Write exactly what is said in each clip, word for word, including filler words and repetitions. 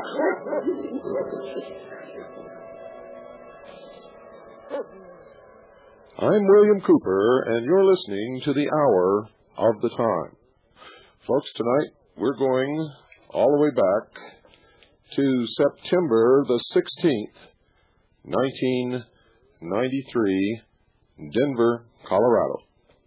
I'm William Cooper, and you're listening to the Hour of the Time. Folks, tonight we're going all the way back to September the sixteenth, nineteen ninety-three, Denver, Colorado.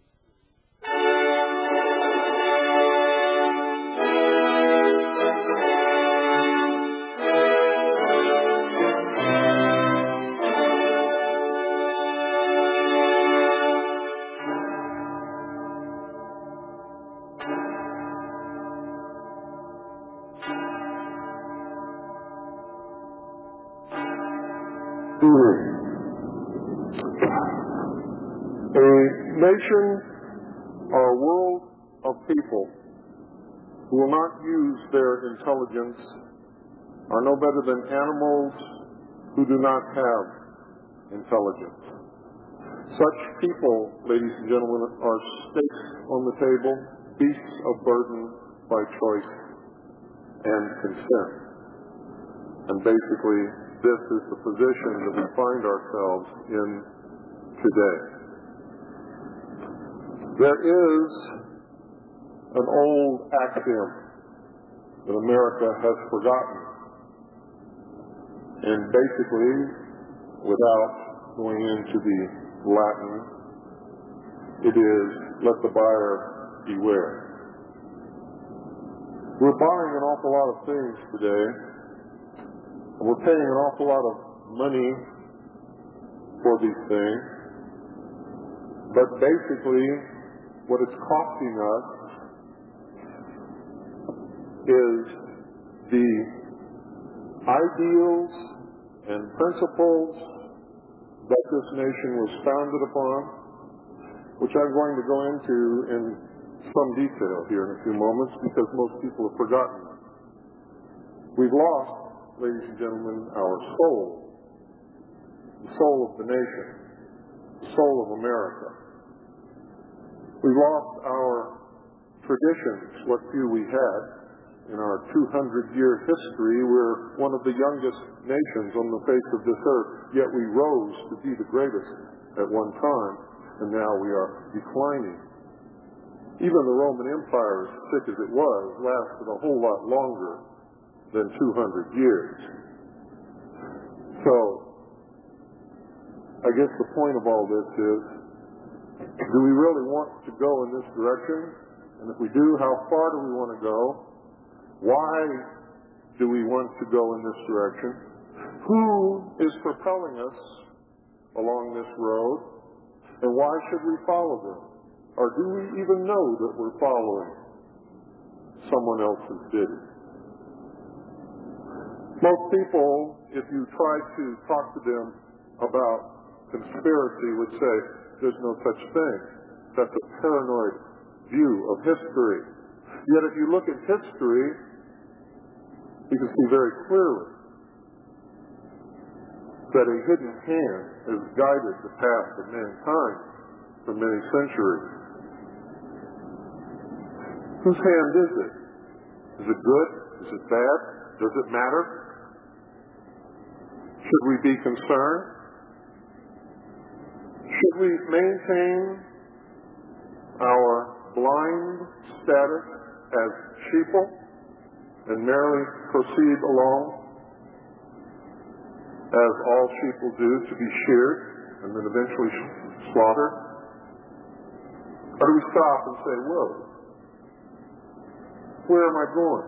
Nation or a world of people who will not use their intelligence are no better than animals who do not have intelligence. Such people, ladies and gentlemen, are stakes on the table, beasts of burden by choice and consent. And basically, this is the position that we find ourselves in today. There is an old axiom that America has forgotten. And basically, without going into the Latin, it is, let the buyer beware. We're buying an awful lot of things today, and we're paying an awful lot of money for these things. But basically, what it's costing us is the ideals and principles that this nation was founded upon, which I'm going to go into in some detail here in a few moments because most people have forgotten them. We've lost, ladies and gentlemen, our soul, the soul of the nation, the soul of America. We've lost our traditions, what few we had. In our two hundred year history, we're one of the youngest nations on the face of this earth, yet we rose to be the greatest at one time, and now we are declining. Even the Roman Empire, as sick as it was, lasted a whole lot longer than two hundred years. So, I guess the point of all this is, do we really want to go in this direction? And if we do, how far do we want to go? Why do we want to go in this direction? Who is propelling us along this road? And why should we follow them? Or do we even know that we're following someone else's bidding? Most people, if you try to talk to them about conspiracy, would say, there's no such thing. That's a paranoid view of history. Yet if you look at history, you can see very clearly that a hidden hand has guided the path of mankind for many centuries. Whose hand is it? Is it good? Is it bad? Does it matter? Should we be concerned? Should we maintain our blind status as sheeple and merely proceed along as all sheeple do, to be sheared and then eventually slaughtered? Or do we stop and say, whoa, where am I going?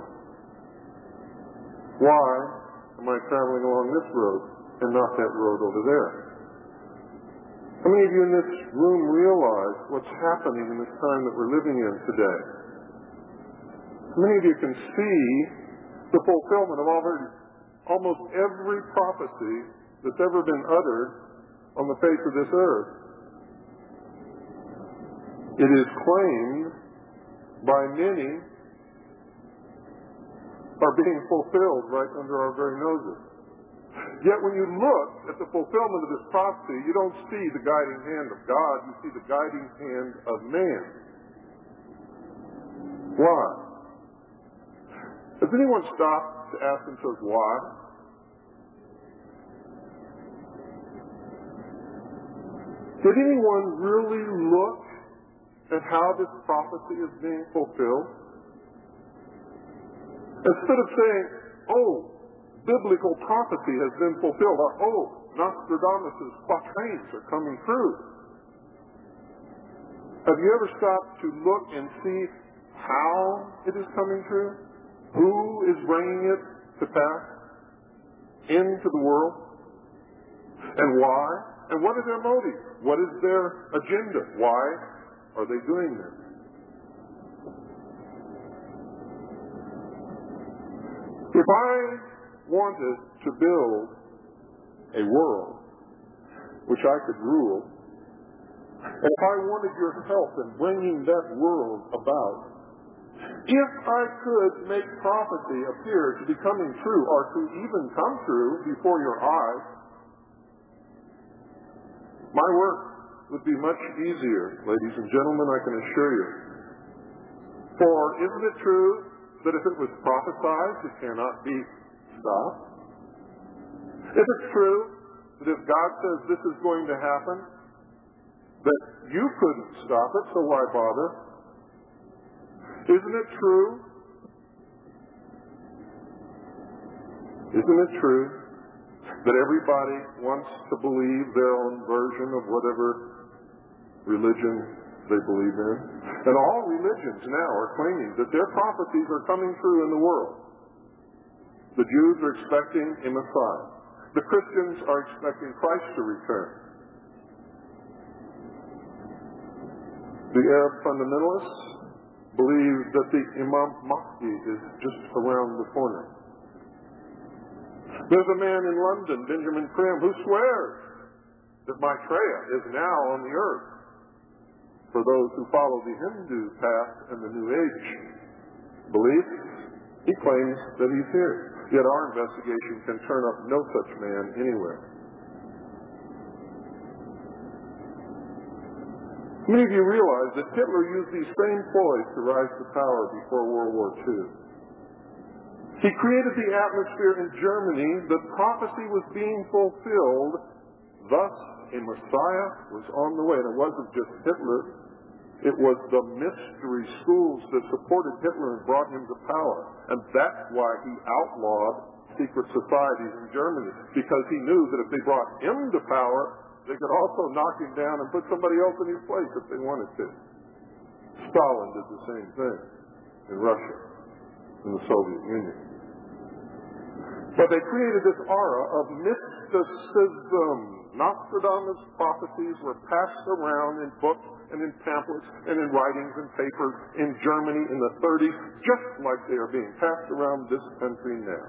Why am I traveling along this road and not that road over there? How many of you in this room realize what's happening in this time that we're living in today? How many of you can see the fulfillment of already, almost every prophecy that's ever been uttered on the face of this earth? It is claimed by many are being fulfilled right under our very noses. Yet when you look at the fulfillment of this prophecy, you don't see the guiding hand of God, you see the guiding hand of man. Why? Has anyone stopped to to ask themselves why. Did anyone really look at how this prophecy is being fulfilled? Instead of saying, oh, biblical prophecy has been fulfilled, or oh, Nostradamus' quatrains are coming true. Have you ever stopped to look and see how it is coming true? Who is bringing it to pass into the world? And why? And what are their motives? What is their agenda? Why are they doing this? If I wanted to build a world which I could rule, and if I wanted your help in bringing that world about, if I could make prophecy appear to be coming true, or to even come true before your eyes, my work would be much easier, ladies and gentlemen, I can assure you. For isn't it true that if it was prophesied, it cannot be stopped? If it's true that if God says this is going to happen, that you couldn't stop it, so why bother? Isn't it true? Isn't it true that everybody wants to believe their own version of whatever religion they believe in? And all religions now are claiming that their prophecies are coming true in the world. The Jews are expecting a Messiah. The Christians are expecting Christ to return. The Arab fundamentalists believe that the Imam Mahdi is just around the corner. There's a man in London, Benjamin Creme, who swears that Maitreya is now on the earth. For those who follow the Hindu path and the New Age beliefs, he claims that he's here. Yet our investigation can turn up no such man anywhere. Many of you realize that Hitler used these same ploys to rise to power before World War Two. He created the atmosphere in Germany that prophecy was being fulfilled, thus a Messiah was on the way. And it wasn't just Hitler, it was the mystery schools that supported Hitler and brought him to power. And that's why he outlawed secret societies in Germany, because he knew that if they brought him to power, they could also knock him down and put somebody else in his place if they wanted to. Stalin did the same thing in Russia, in the Soviet Union. But they created this aura of mysticism. Nostradamus' prophecies were passed around in books and in pamphlets and in writings and papers in Germany in the thirties, just like they are being passed around this country now.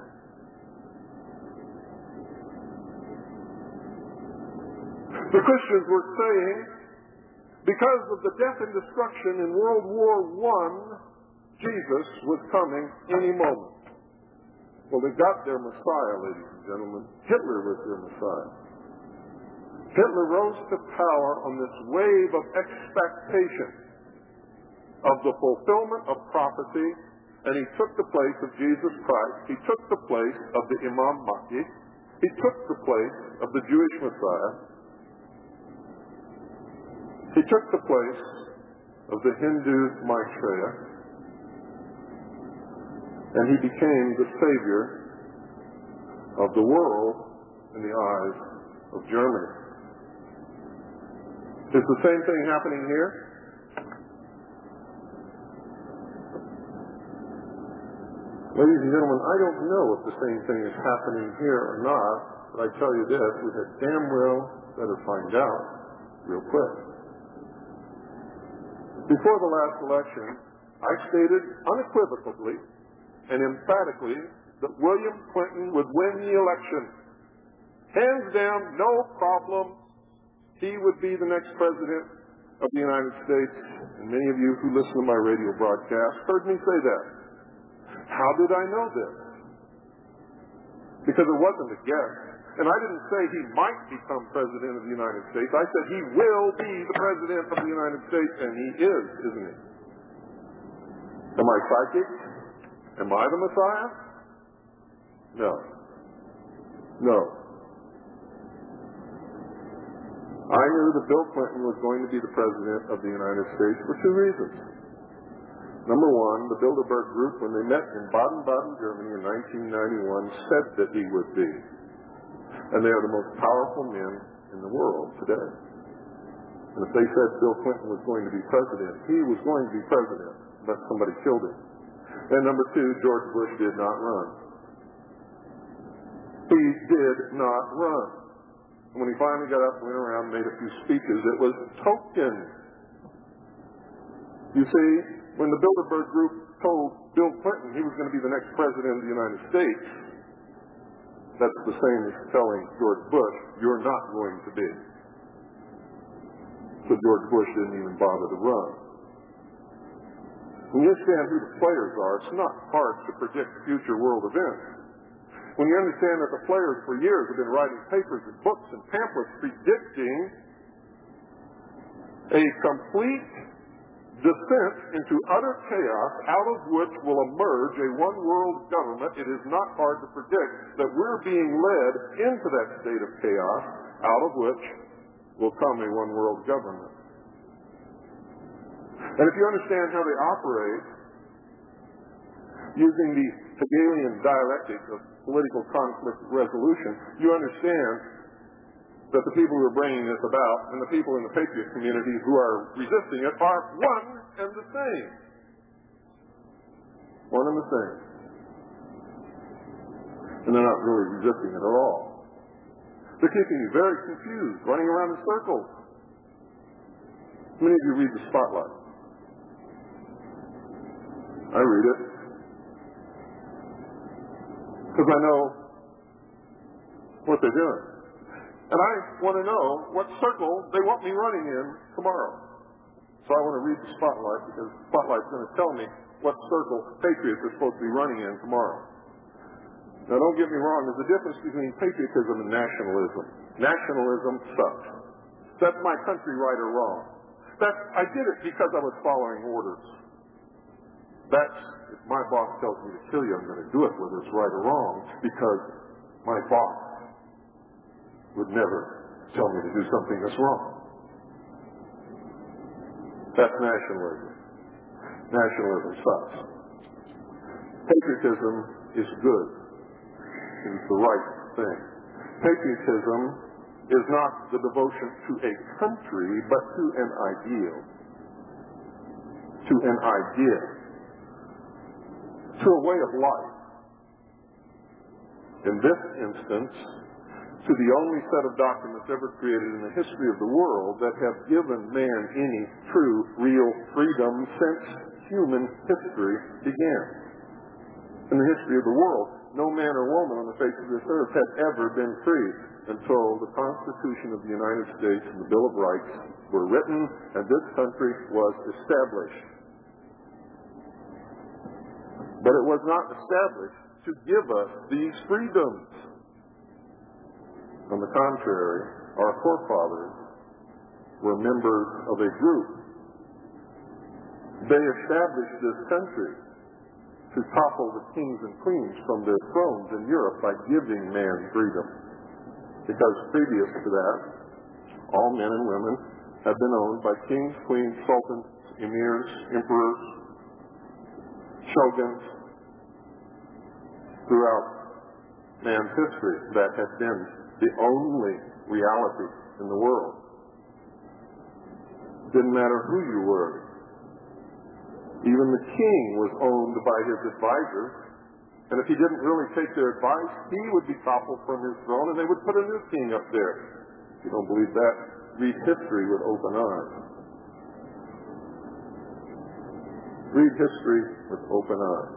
The Christians were saying, because of the death and destruction in World War One, Jesus was coming any moment. Well, they got their Messiah, ladies and gentlemen. Hitler was their Messiah. Hitler rose to power on this wave of expectation of the fulfillment of prophecy, and he took the place of Jesus Christ. He took the place of the Imam Mahdi. He took the place of the Jewish Messiah. He took the place of the Hindu Maitreya, and he became the savior of the world in the eyes of Germany. Is the same thing happening here? Ladies and gentlemen, I don't know if the same thing is happening here or not, but I tell you this, we had damn well better find out real quick. Before the last election, I stated unequivocally and emphatically that William Clinton would win the election. Hands down, no problem. He would be the next president of the United States. And many of you who listen to my radio broadcast heard me say that. How did I know this? Because it wasn't a guess. And I didn't say he might become president of the United States. I said he will be the president of the United States, and he is, isn't he? Am I psychic? Am I the Messiah? No. No. I knew that Bill Clinton was going to be the President of the United States for two reasons. Number one, the Bilderberg Group, when they met in Baden-Baden, Germany in nineteen ninety-one, said that he would be. And they are the most powerful men in the world today. And if they said Bill Clinton was going to be president, he was going to be president unless somebody killed him. And number two, George Bush did not run. He did not run. When he finally got up and went around and made a few speeches, it was token. You see, when the Bilderberg Group told Bill Clinton he was going to be the next president of the United States, that's the same as telling George Bush, you're not going to be. So George Bush didn't even bother to run. When you understand who the players are, it's not hard to predict future world events. When you understand that the players for years have been writing papers and books and pamphlets predicting a complete descent into utter chaos out of which will emerge a one-world government, it is not hard to predict that we're being led into that state of chaos out of which will come a one-world government. And if you understand how they operate using the Hegelian dialectic of political conflict resolution, you understand that the people who are bringing this about and the people in the patriot community who are resisting it are one and the same. One and the same. And they're not really resisting it at all. They're keeping you very confused, running around in circles. How many of you read the Spotlight? I read it. Because I know what they're doing. And I want to know what circle they want me running in tomorrow. So I want to read the Spotlight, because the Spotlight's going to tell me what circle patriots are supposed to be running in tomorrow. Now, don't get me wrong. There's a difference between patriotism and nationalism. Nationalism sucks. That's my country, right or wrong. That's, I did it because I was following orders. That's, if my boss tells me to kill you, I'm going to do it whether it's right or wrong, because my boss would never tell me to do something that's wrong. That's nationalism. Nationalism sucks. Patriotism is good. It is the right thing. Patriotism is not the devotion to a country, but to an ideal. To an idea. To a way of life. In this instance, to the only set of documents ever created in the history of the world that have given man any true, real freedom since human history began. In the history of the world, no man or woman on the face of this earth had ever been free until the Constitution of the United States and the Bill of Rights were written and this country was established. But it was not established to give us these freedoms. On the contrary, our forefathers were members of a group. They established this country to topple the kings and queens from their thrones in Europe by giving man freedom. Because previous to that, all men and women have been owned by kings, queens, sultans, emirs, emperors, shoguns, throughout man's history. That has been the only reality in the world. Didn't matter who you were. Even the king was owned by his advisors, and if he didn't really take their advice, he would be toppled from his throne, and they would put a new king up there. If you don't believe that, read history with open eyes. Read history with open eyes.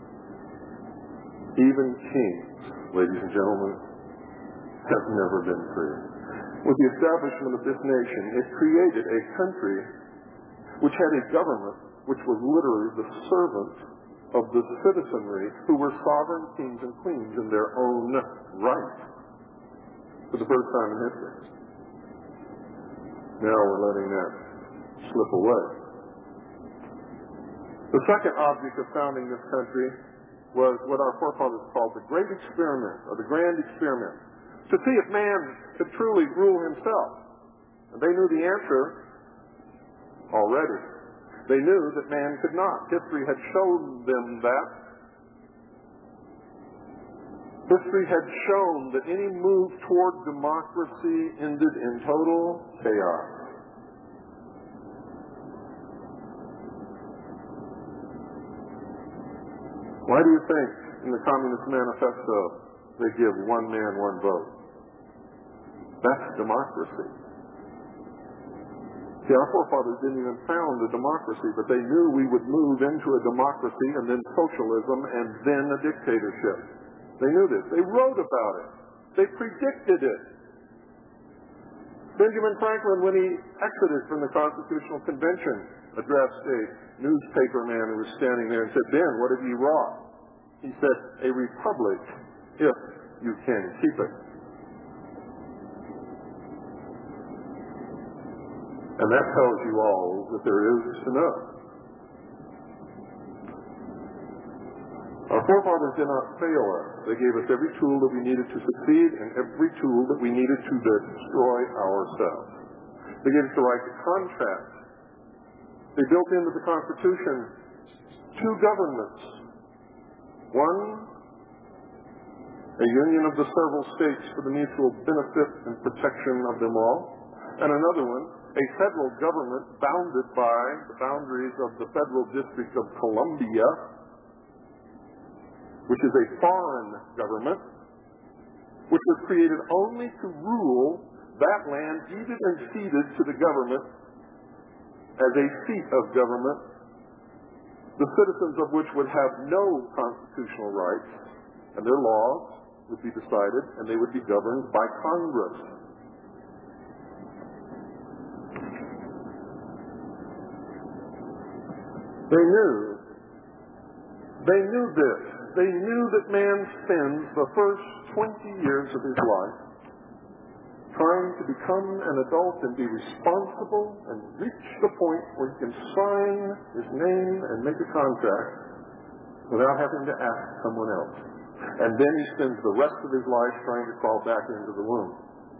Even kings, ladies and gentlemen, have never been free. With the establishment of this nation, it created a country which had a government which was literally the servant of the citizenry who were sovereign kings and queens in their own right for the first time in history. Now we're letting that slip away. The second object of founding this country was what our forefathers called the great experiment, or the grand experiment, to see if man could truly rule himself. And they knew the answer already. They knew that man could not. History had shown them that. History had shown that any move toward democracy ended in total chaos. Why do you think in the Communist Manifesto they give one man, one vote? That's democracy. See, our forefathers didn't even found a democracy, but they knew we would move into a democracy and then socialism and then a dictatorship. They knew this. They wrote about it. They predicted it. Benjamin Franklin, when he exited from the Constitutional Convention, addressed a newspaper man who was standing there and said, "Ben, what have you wrought?" He said, "A republic, if you can keep it." And that tells you all that there is to know. Our forefathers did not fail us. They gave us every tool that we needed to succeed and every tool that we needed to destroy ourselves. They gave us the right to contract. They built into the Constitution two governments. One, a union of the several states for the mutual benefit and protection of them all. And another one, a federal government bounded by the boundaries of the Federal District of Columbia, which is a foreign government, which was created only to rule that land deeded and ceded to the government as a seat of government, the citizens of which would have no constitutional rights, and their laws would be decided, and they would be governed by Congress. They knew, they knew this. They knew that man spends the first twenty years of his life trying to become an adult and be responsible and reach the point where he can sign his name and make a contract without having to ask someone else. And then he spends the rest of his life trying to crawl back into the womb.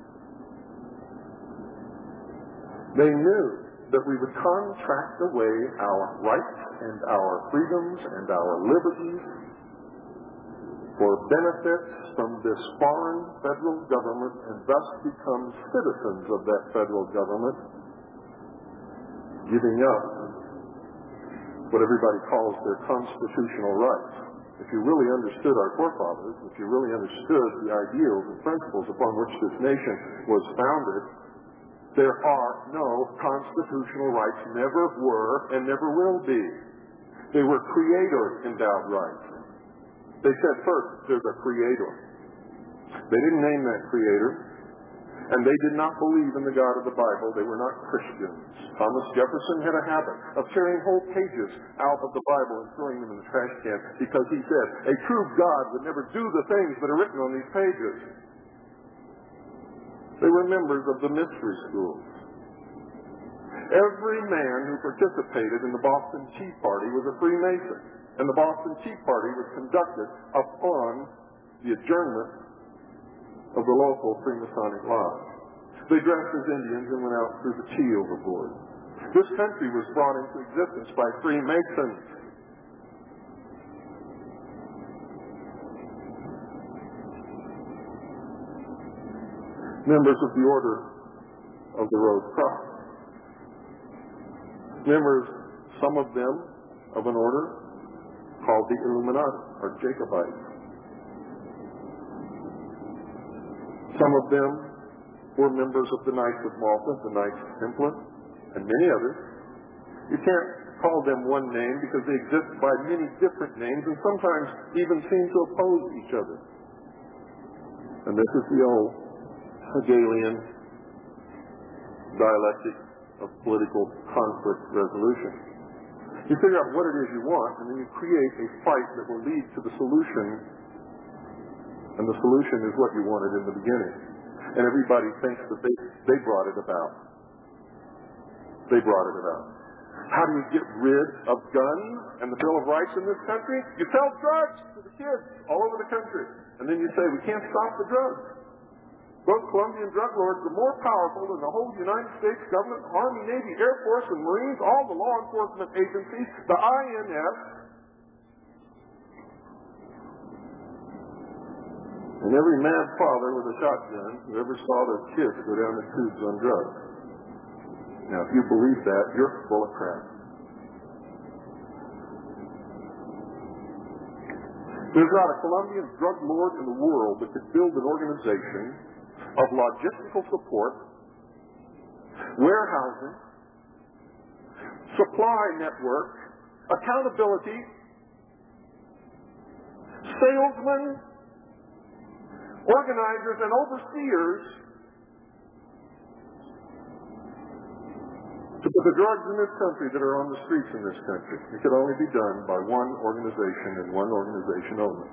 They knew that we would contract away our rights and our freedoms and our liberties for benefits from this foreign federal government and thus become citizens of that federal government, giving up what everybody calls their constitutional rights. If you really understood our forefathers, if you really understood the ideals and principles upon which this nation was founded, there are no constitutional rights, never were, and never will be. They were creator-endowed rights. They said first, there's a creator. They didn't name that creator, and they did not believe in the God of the Bible. They were not Christians. Thomas Jefferson had a habit of tearing whole pages out of the Bible and throwing them in the trash can because he said, a true God would never do the things that are written on these pages. They were members of the mystery schools. Every man who participated in the Boston Tea Party was a Freemason, and the Boston Tea Party was conducted upon the adjournment of the local Freemasonic lodge. They dressed as Indians and went out through the tea overboard. This country was brought into existence by Freemasons. Members of the Order of the Rose Cross. Members, some of them, of an order called the Illuminati, or Jacobites. Some of them were members of the Knights of Malta, the Knights Templar, and many others. You can't call them one name because they exist by many different names and sometimes even seem to oppose each other. And this is the old Hegelian dialectic of political conflict resolution. You figure out what it is you want, and then you create a fight that will lead to the solution, and the solution is what you wanted in the beginning. And everybody thinks that they, they brought it about. They brought it about. How do you get rid of guns and the Bill of Rights in this country? You sell drugs to the kids all over the country. And then you say, we can't stop the drugs. Those Colombian drug lords are more powerful than the whole United States government, Army, Navy, Air Force, and Marines, all the law enforcement agencies, the I N S. And every mad father with a shotgun who ever saw their kids go down the tubes on drugs. Now, if you believe that, you're full of crap. There's not a Colombian drug lord in the world that could build an organization of logistical support, warehousing, supply network, accountability, salesmen, organizers, and overseers to put the drugs in this country that are on the streets in this country. It could only be done by one organization and one organization only.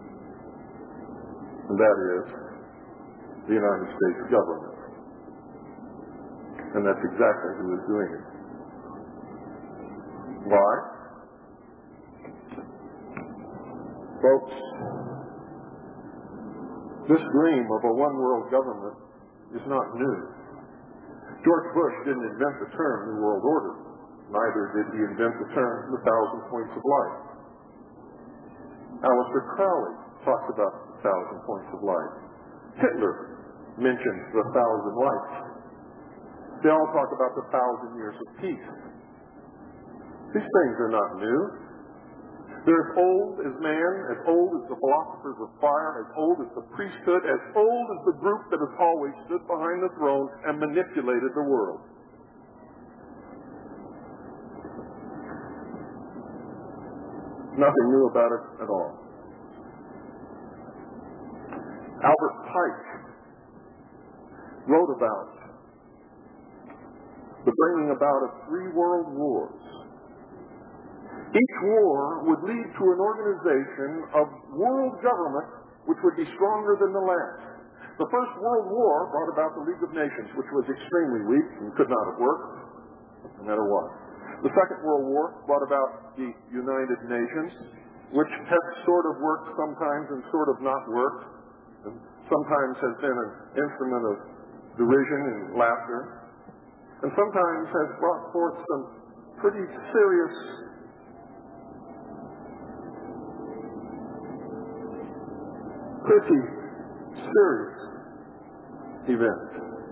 And that is the United States government. And that's exactly who is doing it. Why? Folks, this dream of a one-world government is not new. George Bush didn't invent the term New World Order. Neither did he invent the term the Thousand Points of Light. Aleister Crowley talks about the Thousand Points of Light. Hitler mentions the Thousand Lights. They all talk about the thousand years of peace. These things are not new. They're as old as man, as old as the philosophers of fire, as old as the priesthood, as old as the group that has always stood behind the throne and manipulated the world. Nothing new about it at all. Albert Pike wrote about the bringing about of three world wars. Each war would lead to an organization of world government which would be stronger than the last. The First World War brought about the League of Nations, which was extremely weak and could not have worked, no matter what. The Second World War brought about the United Nations, which has sort of worked sometimes and sort of not worked, and sometimes has been an instrument of derision and laughter, and sometimes has brought forth some pretty serious pretty serious events.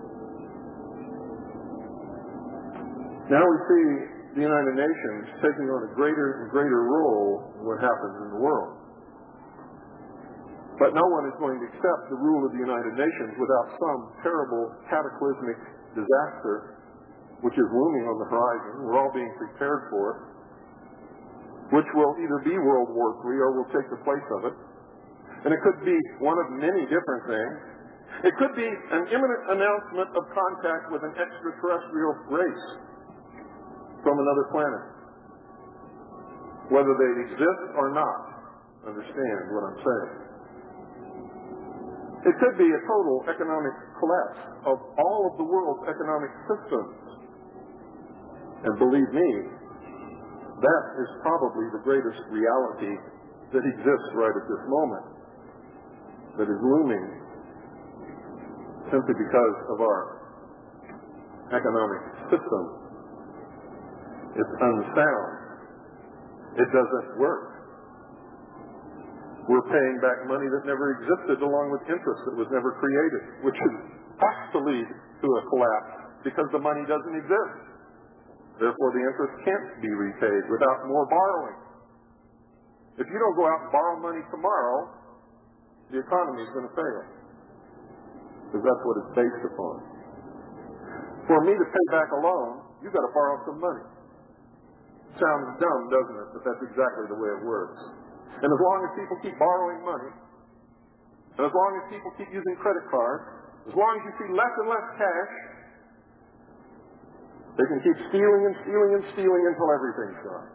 Now we see the United Nations taking on a greater and greater role in what happens in the world. But no one is going to accept the rule of the United Nations without some terrible cataclysmic disaster which is looming on the horizon. We're all being prepared for it, which will either be World War Three or will take the place of it. And it could be one of many different things. It could be an imminent announcement of contact with an extraterrestrial race from another planet. Whether they exist or not, understand what I'm saying. It could be a total economic collapse of all of the world's economic systems. And believe me, that is probably the greatest reality that exists right at this moment, that is looming simply because of our economic system. It's unsound. It doesn't work. We're paying back money that never existed along with interest that was never created, which has to lead to a collapse because the money doesn't exist. Therefore, the interest can't be repaid without more borrowing. If you don't go out and borrow money tomorrow, the economy is going to fail, because that's what it's based upon. For me to pay back a loan, you've got to borrow some money. Sounds dumb, doesn't it? But that's exactly the way it works. And as long as people keep borrowing money, and as long as people keep using credit cards, as long as you see less and less cash, they can keep stealing and stealing and stealing until everything's gone.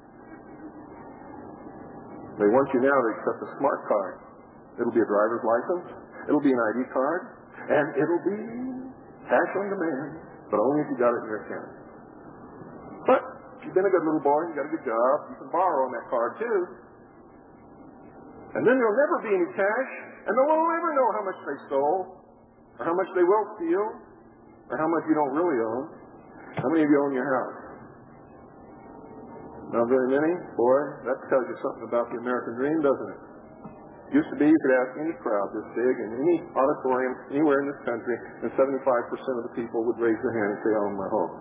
They want you now to accept a smart card. It'll be a driver's license, it'll be an I D card, and it'll be cash on demand, but only if you got it in your account. But you've been a good little boy, you got a good job, you can borrow on that card too. And then there'll never be any cash, and no one will ever know how much they stole, or how much they will steal, or how much you don't really own. How many of you own your house? Not very many? Boy, that tells you something about the American dream, doesn't it? Used to be you could ask any crowd this big in any auditorium anywhere in this country, and seventy-five percent of the people would raise their hand and say, I own my home.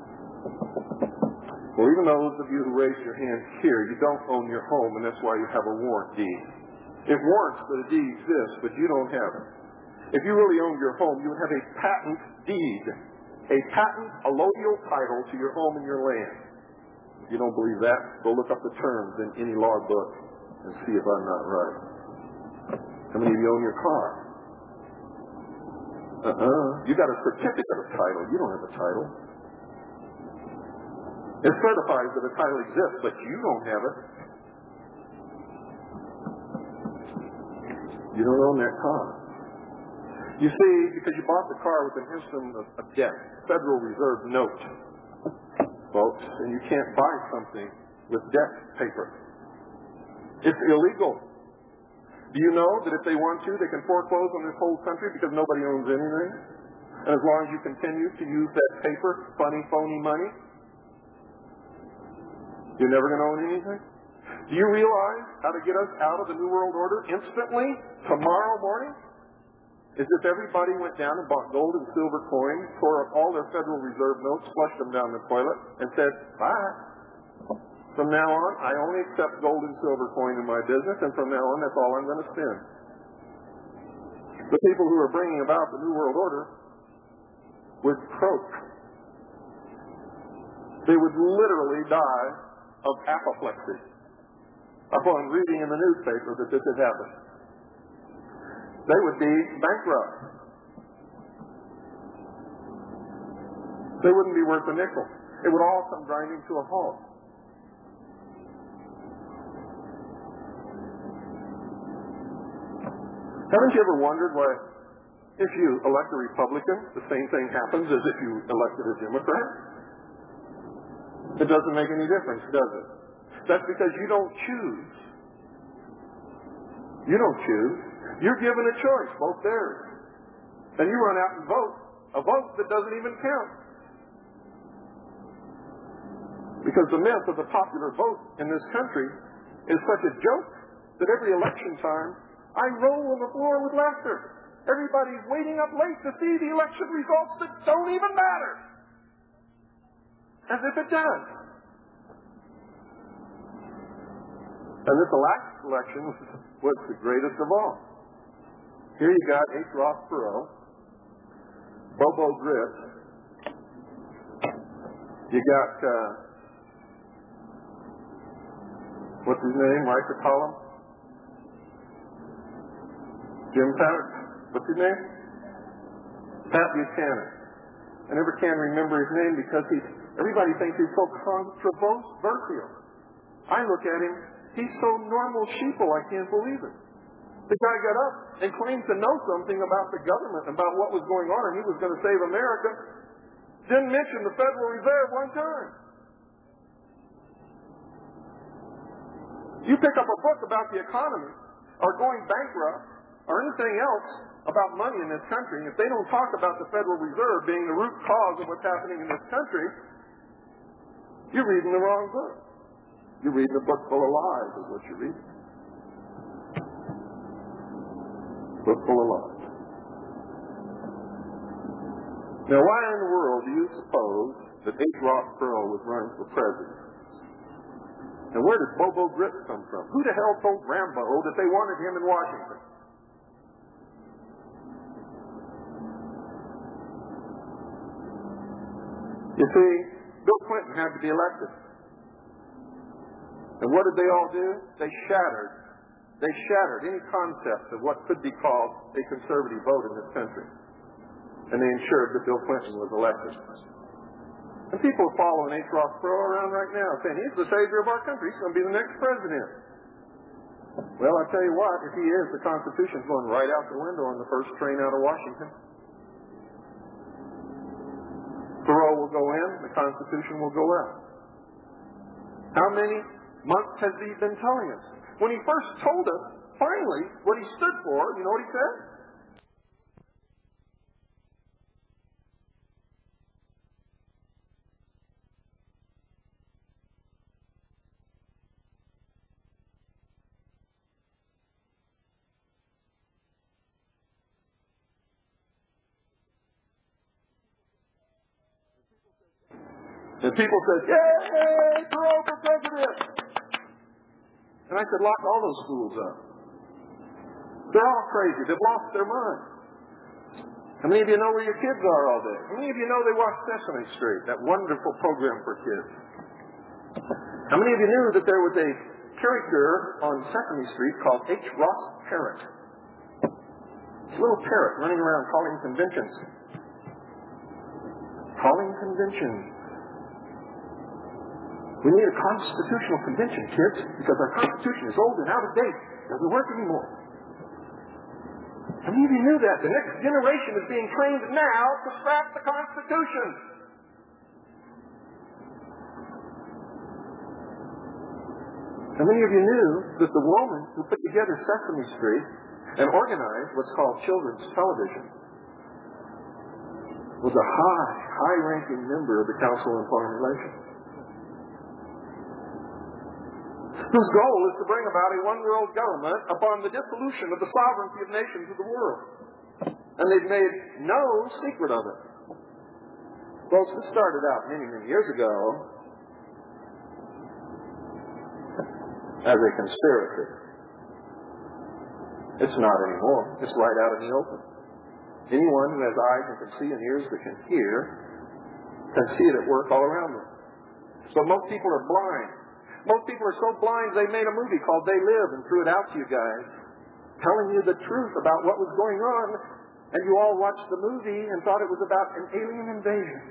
Well, even those of you who raised your hand here, you don't own your home, and that's why you have a warrant deed. It warrants that a deed exists, but you don't have it. If you really owned your home, you would have a patent deed, a patent allodial title to your home and your land. If you don't believe that, go look up the terms in any law book and see if I'm not right. How many of you own your car? Uh-uh. You got a certificate of title. You don't have a title. It certifies that a title exists, but you don't have it. You don't own that car. You see, because you bought the car with an instrument of, of debt, Federal Reserve note, folks, and you can't buy something with debt paper. It's illegal. Do you know that if they want to, they can foreclose on this whole country because nobody owns anything? And as long as you continue to use that paper, funny, phony money, you're never going to own anything? Do you realize how to get us out of the New World Order instantly, tomorrow morning? Is if everybody went down and bought gold and silver coins, tore up all their Federal Reserve notes, flushed them down the toilet, and said, bye. From now on, I only accept gold and silver coin in my business, and from now on, that's all I'm going to spend. The people who are bringing about the New World Order would croak. They would literally die of apoplexy upon reading in the newspaper that this had happened. They would be bankrupt. They wouldn't be worth a nickel. It would all come grinding to a halt. Haven't you ever wondered why, if you elect a Republican, the same thing happens as if you elected a Democrat? It doesn't make any difference, does it? That's because you don't choose. You don't choose. You're given a choice, both theirs. And you run out and vote, a vote that doesn't even count. Because the myth of the popular vote in this country is such a joke that every election time I roll on the floor with laughter. Everybody's waiting up late to see the election results that don't even matter. As if it does. And this last election was the greatest of all. Here you got H. Ross Perot, Bobo Grit. You got, uh, what's his name, Riker Collum? Jim Pat, what's his name? Pat Buchanan. I never can remember his name because he's, everybody thinks he's so controversial. I look at him, he's so normal sheeple, I can't believe it. The guy got up and claimed to know something about the government, about what was going on, and he was going to save America. Didn't mention the Federal Reserve one time. You pick up a book about the economy, or going bankrupt, or anything else about money in this country, and if they don't talk about the Federal Reserve being the root cause of what's happening in this country, you're reading the wrong book. You're reading a book full of lies is what you're reading. Book full of lies. Now, why in the world do you suppose that H. Ross Perot was running for president? And where did Bobo Grit come from? Who the hell told Rambo that they wanted him in Washington? You see, Bill Clinton had to be elected. And what did they all do? They shattered. They shattered any concept of what could be called a conservative vote in this country. And they ensured that Bill Clinton was elected. And people are following H. Ross Perot around right now, saying he's the savior of our country. He's going to be the next president. Well, I tell you what, if he is, the Constitution's going right out the window on the first train out of Washington. Perot will go in, the Constitution will go out. How many months has he been telling us? When he first told us, finally, what he stood for, you know what he said? And people said, yay, Thoreau for president. And I said, lock all those fools up. They're all crazy. They've lost their mind. How many of you know where your kids are all day? How many of you know they watch Sesame Street, that wonderful program for kids? How many of you knew that there was a character on Sesame Street called H. Ross Parrott? This little parrot running around calling conventions. Calling conventions. We need a constitutional convention, kids, because our Constitution is old and out of date. It doesn't work anymore. How many of you knew that? The next generation is being trained now to scrap the Constitution. How many of you knew that the woman who put together Sesame Street and organized what's called children's television was a high, high-ranking member of the Council on Foreign Relations, whose goal is to bring about a one-world government upon the dissolution of the sovereignty of nations of the world. And they've made no secret of it. Folks, this started out many, many years ago as a conspiracy. It's not anymore. It's right out in the open. Anyone who has eyes and can see and ears that can hear can see it at work all around them. So most people are blind. Most people are so blind they made a movie called They Live and threw it out to you guys, telling you the truth about what was going on, and you all watched the movie and thought it was about an alien invasion.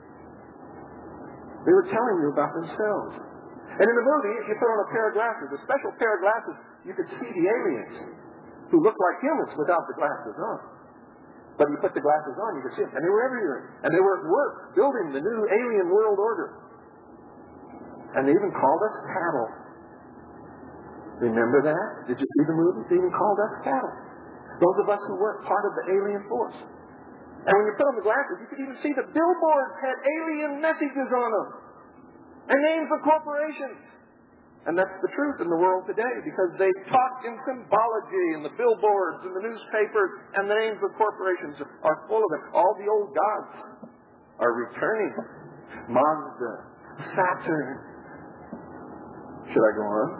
They were telling you about themselves. And in the movie, if you put on a pair of glasses, a special pair of glasses, you could see the aliens who looked like humans without the glasses on. But you put the glasses on, you could see them. And they were everywhere. And they were at work building the new alien world order. And they even called us cattle. Remember that? Did you see the movie? They even called us cattle. Those of us who weren't part of the alien force. And when you put on the glasses, you could even see the billboards had alien messages on them. And names of corporations. And that's the truth in the world today, because they talk in symbology in the billboards and the newspapers, and the names of corporations are full of it. All the old gods are returning. Mazda, Saturn. Should I go on?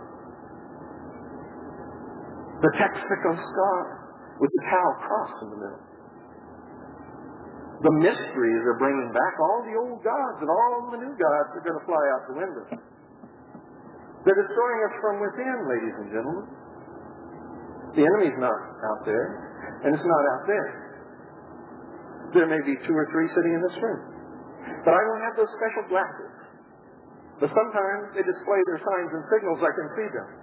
The Texaco star with the cow cross in the middle. The mysteries are bringing back all the old gods, and all the new gods are going to fly out the window. They're destroying us from within, ladies and gentlemen. The enemy's not out there, and it's not out there. There may be two or three sitting in this room. But I don't have those special glasses. But sometimes they display their signs and signals. I can see them.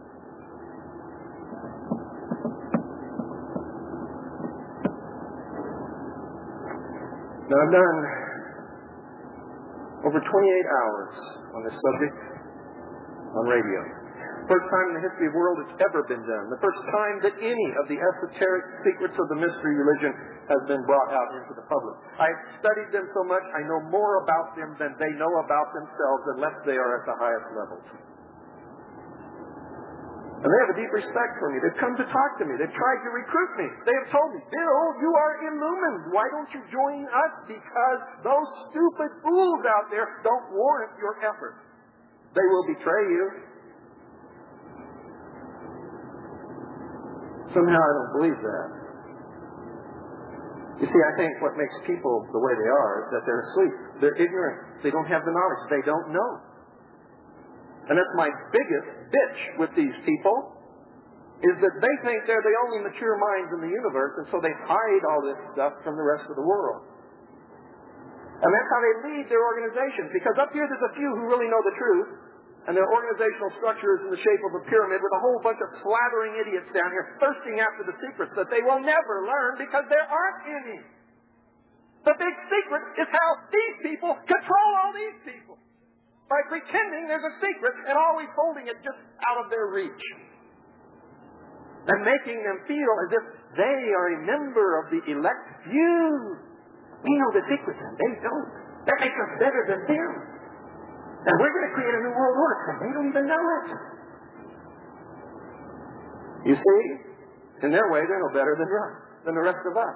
Now, I've done over twenty-eight hours on this subject on radio. First time in the history of the world it's ever been done. The first time that any of the esoteric secrets of the mystery religion has been brought out into the public. I've studied them so much, I know more about them than they know about themselves, unless they are at the highest levels. And they have a deep respect for me. They've come to talk to me. They've tried to recruit me. They have told me, Bill, you are illumined. Why don't you join us? Because those stupid fools out there don't warrant your effort. They will betray you. Somehow I don't believe that. You see, I think what makes people the way they are is that they're asleep. They're ignorant. They don't have the knowledge. They don't know. And that's my biggest bitch with these people, is that they think they're the only mature minds in the universe, and so they hide all this stuff from the rest of the world. And that's how they lead their organizations, because up here there's a few who really know the truth, and their organizational structure is in the shape of a pyramid with a whole bunch of slathering idiots down here thirsting after the secrets that they will never learn because there aren't any. The big secret is how these people control all these people. by pretending there's a secret and always holding it just out of their reach. And making them feel as if they are a member of the elect few. We know the secret and they don't. That makes us better than them. And we're going to create a new world order and they don't even know it. You see, in their way, they're no better than us, than the rest of us.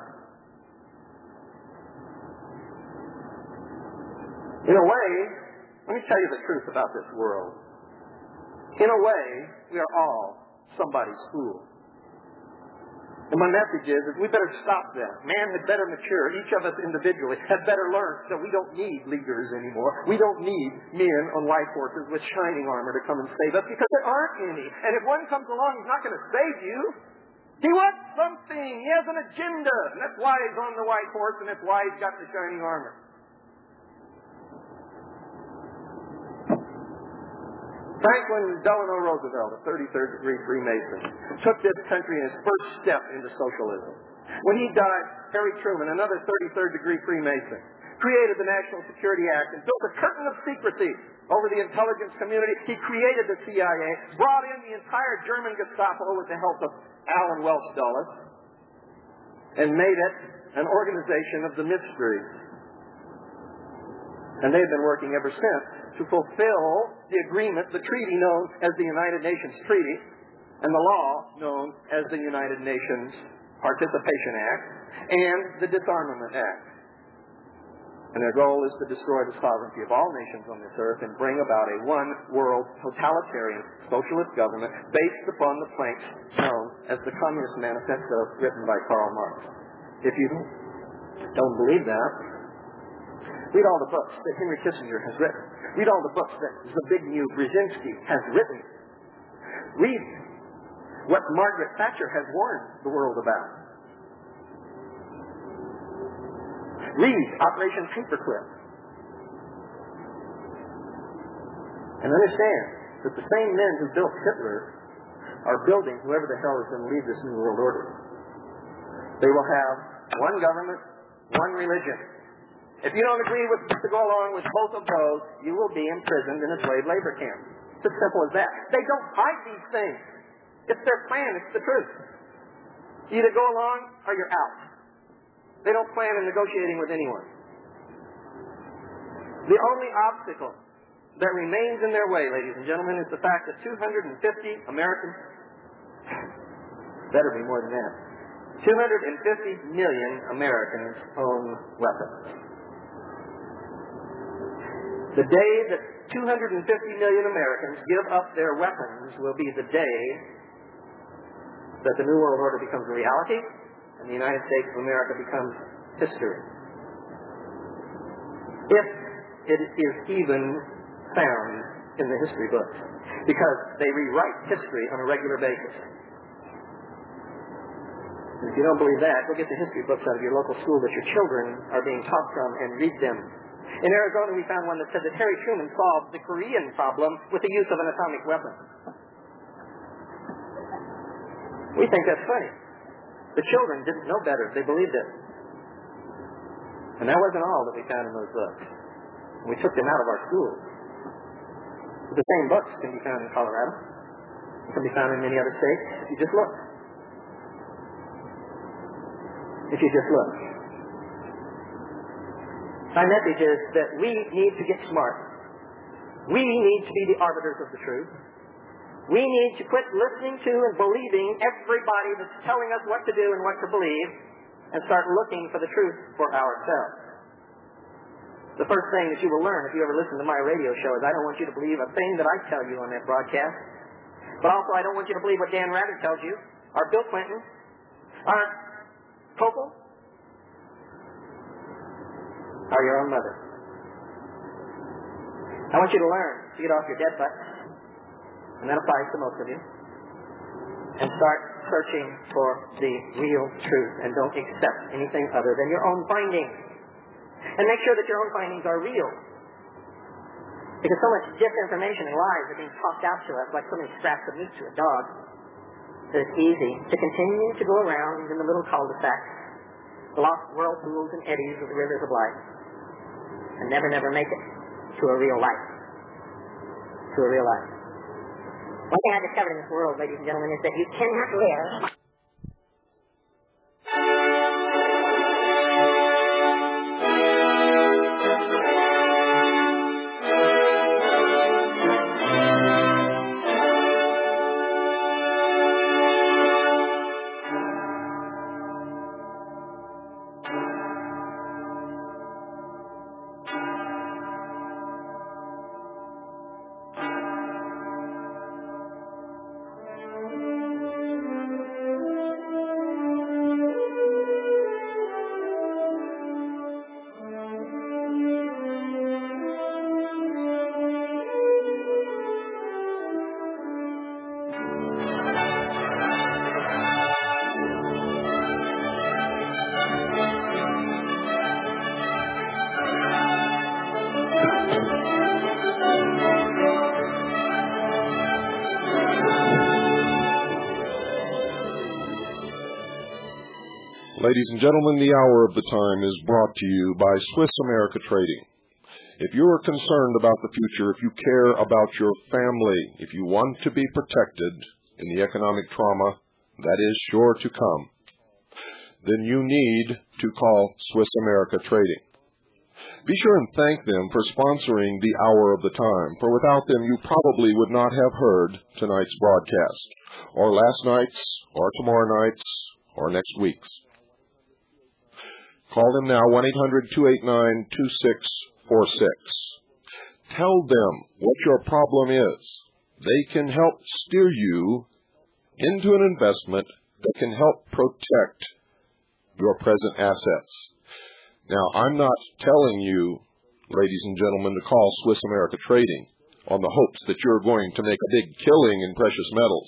In a way, let me tell you the truth about this world. In a way, we are all somebody's fool. And my message is, is we better stop that. Man had better mature. Each of us individually had better learn that we don't need leaders anymore. We don't need men on white horses with shining armor to come and save us because there aren't any. And if one comes along, he's not going to save you. He wants something. He has an agenda. And that's why he's on the white horse and that's why he's got the shining armor. Franklin Delano Roosevelt, a thirty-third degree Freemason, took this country in his first step into socialism. When he died, Harry Truman, another thirty-third degree Freemason, created the National Security Act and built a curtain of secrecy over the intelligence community. He created the C I A, brought in the entire German Gestapo with the help of Alan Welch Dulles, and made it an organization of the mystery. And they've been working ever since to fulfill the agreement, the treaty known as the United Nations Treaty, and the law known as the United Nations Participation Act, and the Disarmament Act. And their goal is to destroy the sovereignty of all nations on this earth and bring about a one-world totalitarian socialist government based upon the planks known as the Communist Manifesto written by Karl Marx. If you don't believe that, read all the books that Henry Kissinger has written. Read all the books that Zbigniew Brzezinski has written. Read what Margaret Thatcher has warned the world about. Read Operation Paperclip. And understand that the same men who built Hitler are building whoever the hell is going to lead this new world order. They will have one government, one religion. If you don't agree with to go along with both of those, you will be imprisoned in a slave labor camp. It's as simple as that. They don't hide these things. It's their plan. It's the truth. You either go along or you're out. They don't plan on negotiating with anyone. The only obstacle that remains in their way, ladies and gentlemen, is the fact that two hundred fifty Americans, better be more than that, two hundred fifty million Americans own weapons. The day that two hundred fifty million Americans give up their weapons will be the day that the New World Order becomes a reality and the United States of America becomes history. If it is even found in the history books, because they rewrite history on a regular basis. And if you don't believe that, go get the history books out of your local school that your children are being taught from and read them. In Arizona, we found one that said that Harry Truman solved the Korean problem with the use of an atomic weapon. We think that's funny. The children didn't know better. They believed it. And that wasn't all that we found in those books. We took them out of our schools. But the same books can be found in Colorado. They can be found in many other states if you just look. If you just look. My message is that we need to get smart. We need to be the arbiters of the truth. We need to quit listening to and believing everybody that's telling us what to do and what to believe and start looking for the truth for ourselves. The first thing that you will learn if you ever listen to my radio show is I don't want you to believe a thing that I tell you on that broadcast. But also I don't want you to believe what Dan Rather tells you, or Bill Clinton, or Coco, or your own mother. I want you to learn to get off your dead butt, and that applies to most of you, and start searching for the real truth, and don't accept anything other than your own findings. And make sure that your own findings are real. Because so much disinformation and lies are being tossed out to us like so many scraps of meat to a dog that it's easy to continue to go around in the little cul-de-sacs, the lost whirlpools and eddies of the rivers of life, and never, never make it to a real life. to a real life. One thing I've discovered in this world, ladies and gentlemen, is that you cannot live. Ladies and gentlemen, the hour of the time is brought to you by Swiss America Trading. If you are concerned about the future, if you care about your family, if you want to be protected in the economic trauma that is sure to come, then you need to call Swiss America Trading. Be sure and thank them for sponsoring the hour of the time, for without them you probably would not have heard tonight's broadcast, or last night's, or tomorrow night's, or next week's. Call them now, one eight hundred two eight nine two six four six. Tell them what your problem is. They can help steer you into an investment that can help protect your present assets. Now, I'm not telling you, ladies and gentlemen, to call Swiss America Trading on the hopes that you're going to make a big killing in precious metals.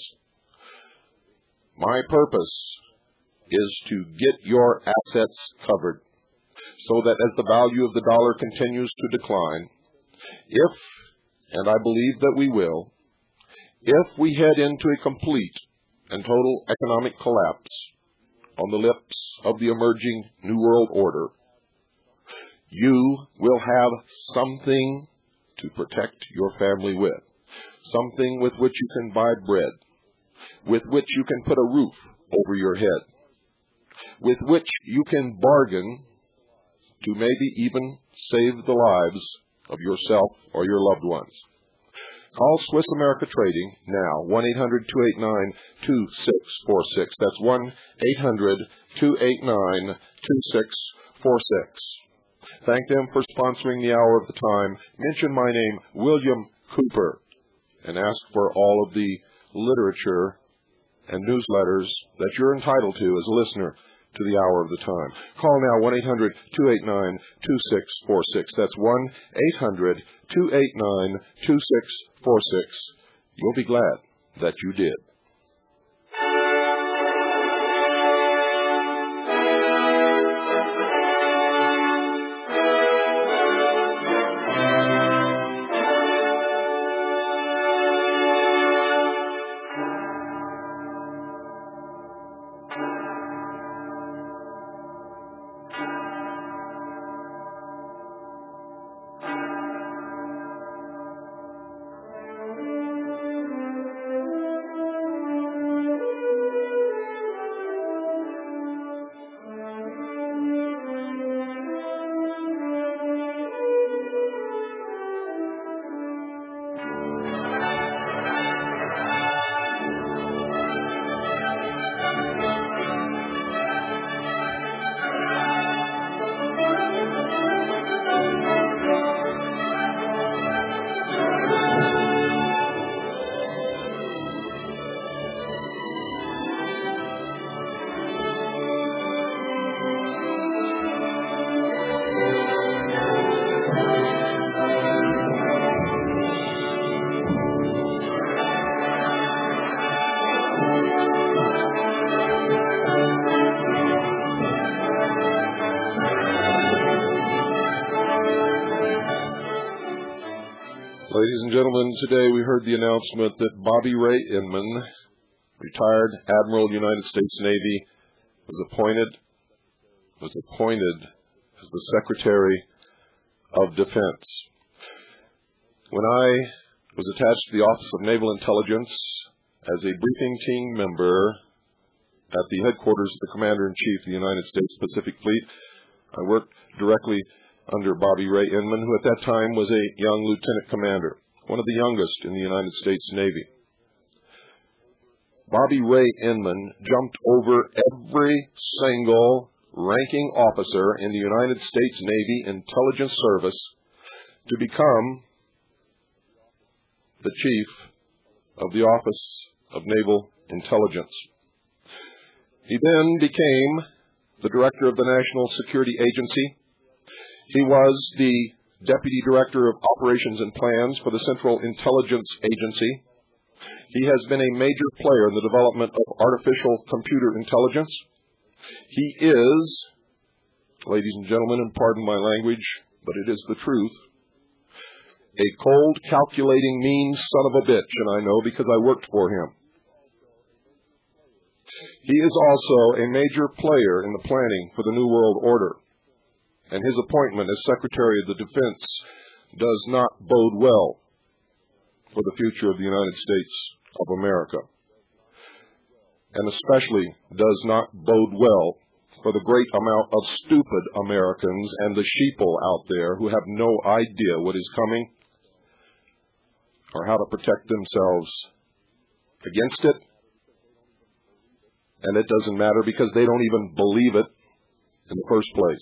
My purpose is to get your assets covered so that as the value of the dollar continues to decline, if, and I believe that we will, if we head into a complete and total economic collapse on the lips of the emerging New World Order, you will have something to protect your family with, something with which you can buy bread, with which you can put a roof over your head, with which you can bargain to maybe even save the lives of yourself or your loved ones. Call Swiss America Trading now, one eight hundred two eight nine two six four six. That's one eight hundred two eight nine two six four six. Thank them for sponsoring the hour of the time. Mention my name, William Cooper, and ask for all of the literature and newsletters that you're entitled to as a listener to the hour of the time. Call now, one eight hundred two eight nine two six four six. That's one eight hundred two eight nine two six four six. You'll be glad that you did. Ladies and gentlemen, today we heard the announcement that Bobby Ray Inman, retired Admiral, United States Navy, was appointed was appointed as the Secretary of Defense. When I was attached to the Office of Naval Intelligence as a briefing team member at the headquarters of the Commander-in-Chief of the United States Pacific Fleet. I worked directly under Bobby Ray Inman, who at that time was a young lieutenant commander, one of the youngest in the United States Navy. Bobby Ray Inman jumped over every single ranking officer in the United States Navy Intelligence Service to become the chief of the Office of Naval Intelligence. He then became the director of the National Security Agency. He was the deputy director of operations and plans for the Central Intelligence Agency. He has been a major player in the development of artificial computer intelligence. He is, ladies and gentlemen, and pardon my language, but it is the truth, a cold, calculating, mean son of a bitch, and I know because I worked for him. He is also a major player in the planning for the New World Order, and his appointment as Secretary of the Defense does not bode well for the future of the United States of America, and especially does not bode well for the great amount of stupid Americans and the sheeple out there who have no idea what is coming or how to protect themselves against it. And it doesn't matter because they don't even believe it in the first place.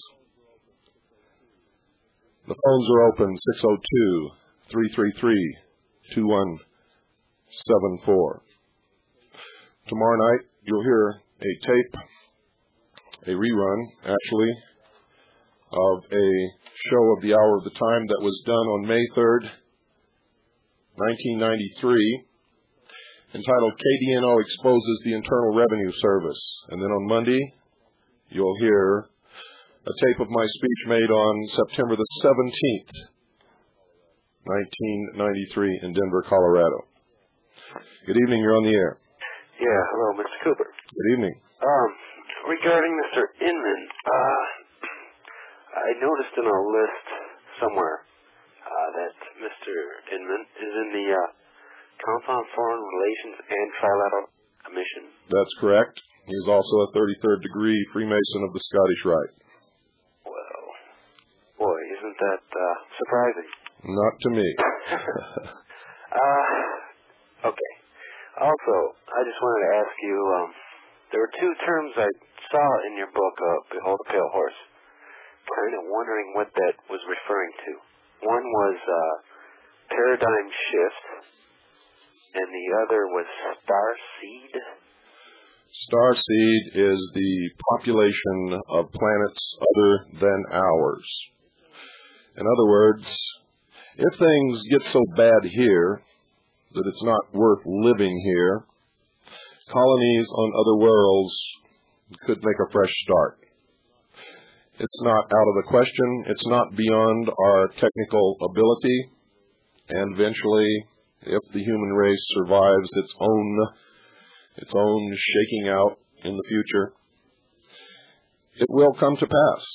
The phones are open, six oh two, three three three, two one seven four. Tomorrow night, you'll hear a tape, a rerun, actually, of a show of the Hour of the Time that was done on May third, nineteen ninety-three, entitled K D N O Exposes the Internal Revenue Service. And then on Monday, you'll hear a tape of my speech made on September the seventeenth, nineteen ninety-three in Denver, Colorado. Good evening, you're on the air. Yeah, hello, Mister Cooper. Good evening. Um, regarding Mister Inman, uh, I noticed in a list somewhere uh, that Mister Inman is in the uh, Council on Foreign Relations and Trilateral Commission. That's correct. He's also a thirty-third degree Freemason of the Scottish Rite. Well, boy, isn't that uh, surprising? Not to me. uh, okay. Also, I just wanted to ask you, um, there were two terms I saw in your book, uh, Behold a Pale Horse. Kind of wondering what that was referring to. One was uh, paradigm shift, and the other was star seed. Star seed is the population of planets other than ours. In other words, if things get so bad here that it's not worth living here, colonies on other worlds could make a fresh start. It's not out of the question. It's not beyond our technical ability. And eventually, if the human race survives its own, its own shaking out in the future, it will come to pass.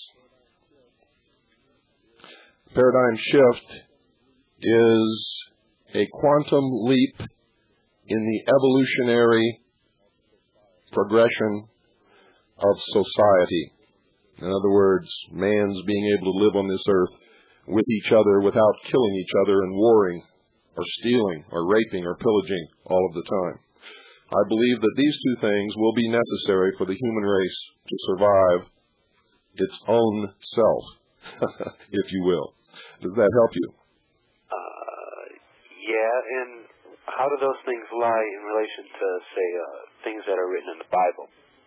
Paradigm shift is a quantum leap in the evolutionary progression of society. In other words, man's being able to live on this earth with each other without killing each other and warring or stealing or raping or pillaging all of the time. I believe that these two things will be necessary for the human race to survive its own self, if you will. Does that help you? Uh, yeah, and how do those things lie in relation to, say, uh, things that are written in the Bible?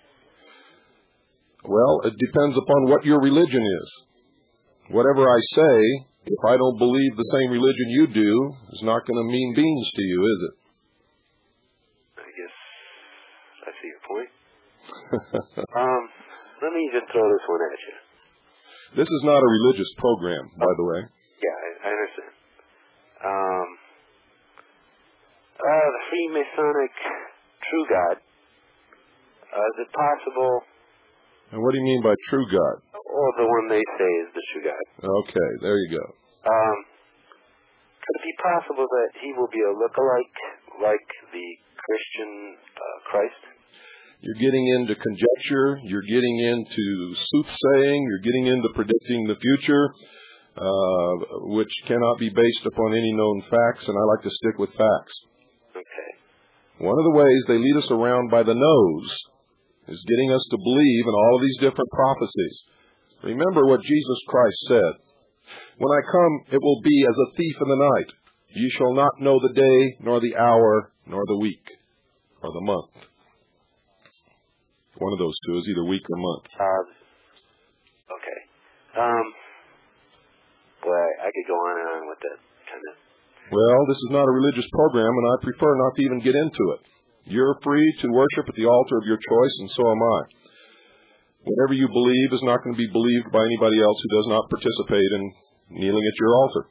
Well, it depends upon what your religion is. Whatever I say, if I don't believe the same religion you do, is not going to mean beans to you, is it? I guess I see your point. um, let me just throw this one at you. This is not a religious program, by the way. Yeah, I, I understand. Um, uh, the Freemasonic True God, uh, is it possible... And what do you mean by true God? Well, the one they say is the true God. Okay, there you go. Um, could it be possible that he will be a lookalike like the Christian uh, Christ? You're getting into conjecture. You're getting into soothsaying. You're getting into predicting the future, uh, which cannot be based upon any known facts, and I like to stick with facts. Okay. One of the ways they lead us around by the nose is getting us to believe in all of these different prophecies. Remember what Jesus Christ said. When I come, it will be as a thief in the night. You shall not know the day, nor the hour, nor the week, or the month. One of those two is either week or month. Uh, okay. Um, boy, I could go on and on with that kind of. Well, this is not a religious program, and I prefer not to even get into it. You're free to worship at the altar of your choice, and so am I. Whatever you believe is not going to be believed by anybody else who does not participate in kneeling at your altar.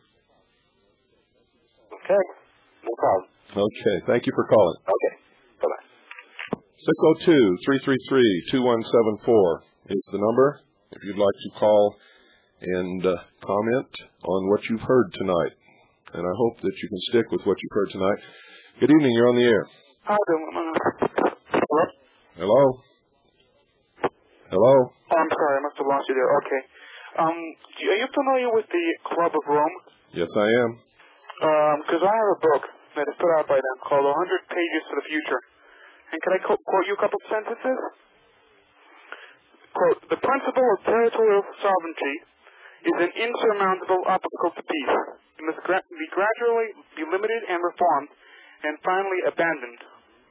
Okay. No problem. Okay. Thank you for calling. Okay. Bye-bye. six oh two, three three three, two one seven four is the number if you'd like to call and uh, comment on what you've heard tonight. And I hope that you can stick with what you've heard tonight. Good evening. You're on the air. Hi, hello? Hello? Hello? Oh, I'm sorry. I must have lost you there. Okay. Um, are you familiar with the Club of Rome? Yes, I am. Because I have a book that is put out by them called one hundred pages for the Future. And can I co- quote you a couple of sentences? Quote, the principle of territorial sovereignty is an insurmountable obstacle to peace. It must gra- be gradually be limited and reformed, and finally abandoned.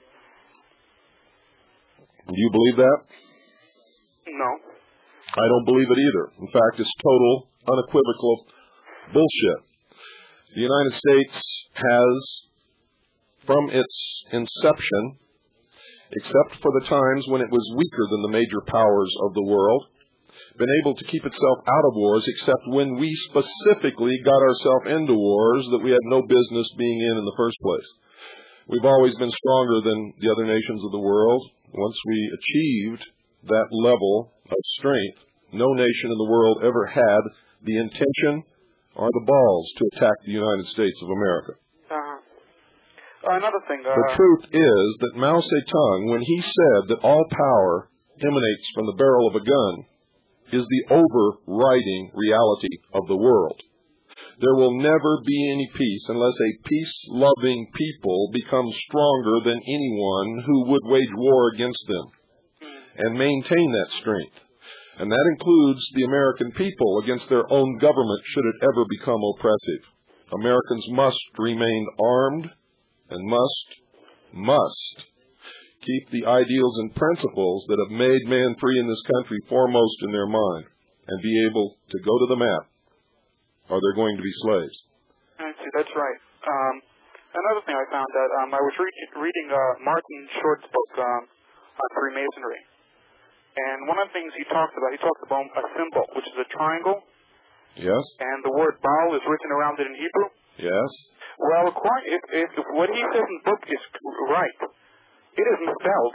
Do you believe that? No. I don't believe it either. In fact, it's total, unequivocal bullshit. The United States has, from its inception, except for the times when it was weaker than the major powers of the world, been able to keep itself out of wars, except when we specifically got ourselves into wars that we had no business being in in the first place. We've always been stronger than the other nations of the world. Once we achieved that level of strength, no nation in the world ever had the intention or the balls to attack the United States of America. Uh-huh. Uh, another thing. Uh, the truth is that Mao Zedong, when he said that all power emanates from the barrel of a gun, is the overriding reality of the world. There will never be any peace unless a peace-loving people become stronger than anyone who would wage war against them and maintain that strength. And that includes the American people against their own government should it ever become oppressive. Americans must remain armed and must, must keep the ideals and principles that have made man free in this country foremost in their mind and be able to go to the mat, or they're going to be slaves. I see, that's right. Um, another thing I found out, um, I was re- reading uh, Martin Short's book um, on Freemasonry. And one of the things he talks about, he talks about a symbol, which is a triangle. Yes. And the word Baal is written around it in Hebrew. Yes. Well, if, if, if what he says in the book is right, it is misspelled.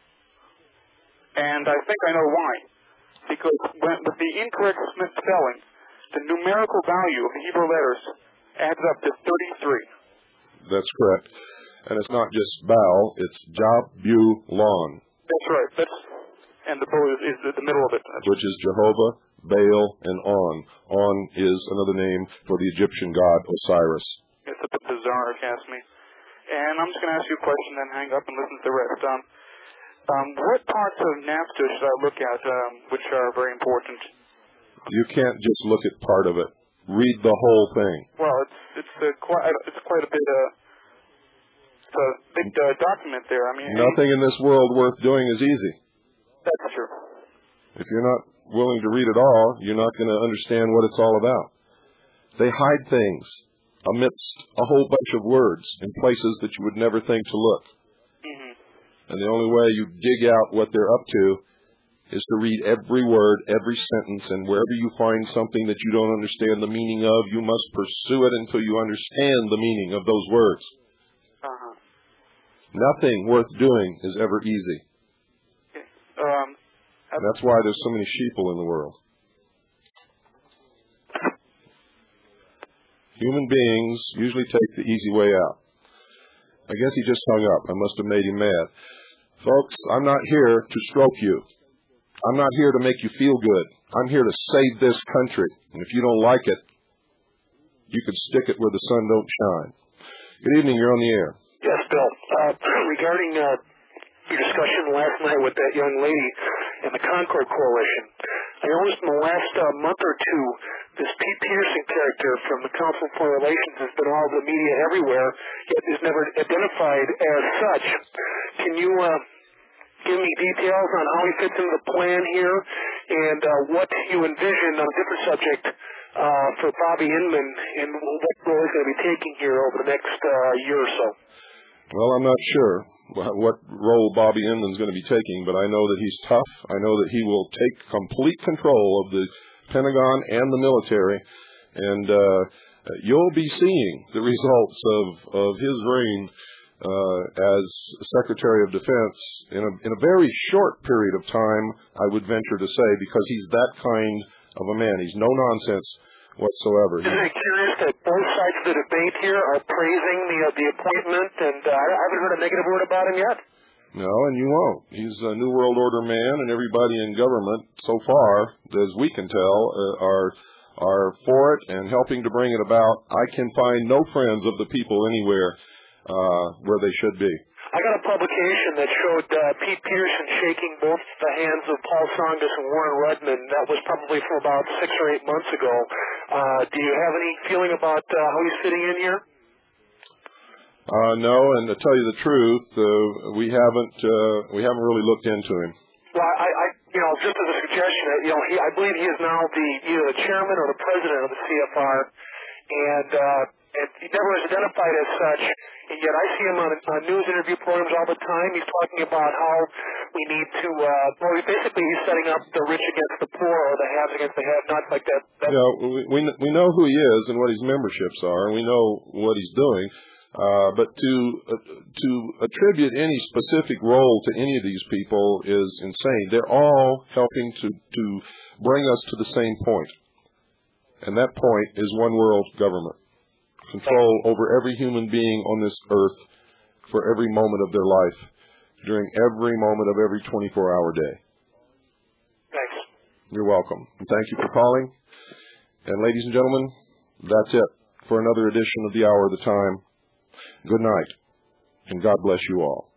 And I think I know why. Because when, with the incorrect spelling, the numerical value of the Hebrew letters adds up to thirty-three. That's correct. And it's not just Baal, it's Jabulon. That's right. That's, and the Baal is, is the middle of it. That's which is Jehovah, Baal, and On. On is another name for the Egyptian god Osiris. It's a bit bizarre, if you ask me. And I'm just going to ask you a question, then hang up and listen to the rest. Um, um, what parts of NAFTA should I look at, um, which are very important? You can't just look at part of it. Read the whole thing. Well, it's it's uh, quite it's quite a bit. Uh, it's a big uh, document there. I mean, nothing in this world worth doing is easy. That's true. If you're not willing to read it all, you're not going to understand what it's all about. They hide things amidst a whole bunch of words in places that you would never think to look. Mm-hmm. And the only way you dig out what they're up to is to read every word, every sentence, and wherever you find something that you don't understand the meaning of, you must pursue it until you understand the meaning of those words. Uh-huh. Nothing worth doing is ever easy. Okay. Um, and that's why there's so many sheeple in the world. Human beings usually take the easy way out. I guess he just hung up. I must have made him mad. Folks, I'm not here to stroke you. I'm not here to make you feel good. I'm here to save this country. And if you don't like it, you can stick it where the sun don't shine. Good evening. You're on the air. Yes, Bill. Uh, regarding uh, your discussion last night with that young lady and the Concord Coalition, I noticed in the last uh, month or two, this Pete Peterson character from the Council on Foreign Relations has been all over the media everywhere, yet is never identified as such. Can you uh, give me details on how he fits into the plan here and uh, what you envision on a different subject uh, for Bobby Inman and what role he's going to be taking here over the next uh, year or so? Well, I'm not sure what role Bobby Inman's going to be taking, but I know that he's tough. I know that he will take complete control of the Pentagon and the military, and uh, you'll be seeing the results of, of his reign uh, as Secretary of Defense in a, in a very short period of time, I would venture to say, because he's that kind of a man. He's no nonsense whatsoever. Isn't it curious that both sides of the debate here are praising the uh, the appointment, and uh, I haven't heard a negative word about him yet? No, and you won't. He's a New World Order man, and everybody in government, so far, as we can tell, uh, are are for it and helping to bring it about. I can find no friends of the people anywhere uh, where they should be. I got a publication that showed uh, Pete Peterson shaking both the hands of Paul Tsongas and Warren Rudman. That was probably from about six or eight months ago. Uh, do you have any feeling about uh, how he's fitting in here? Uh, no, and to tell you the truth, uh, we haven't uh, we haven't really looked into him. Well, I, I you know, just as a suggestion, you know, he, I believe he is now the either the chairman or the president of the C F R, and uh, and he never is identified as such. And yet, I see him on, on news interview programs all the time. He's talking about how we need to. Uh, well, basically, he's setting up the rich against the poor, or the haves against the have-nots, like that. that. You know, we, we we know who he is and what his memberships are, and we know what he's doing. Uh, but to uh, to attribute any specific role to any of these people is insane. They're all helping to, to bring us to the same point. And that point is one world government. Control over every human being on this earth for every moment of their life, during every moment of every twenty-four hour day. Thanks. You're welcome. And thank you for calling. And ladies and gentlemen, that's it for another edition of the Hour of the Time. Good night, and God bless you all.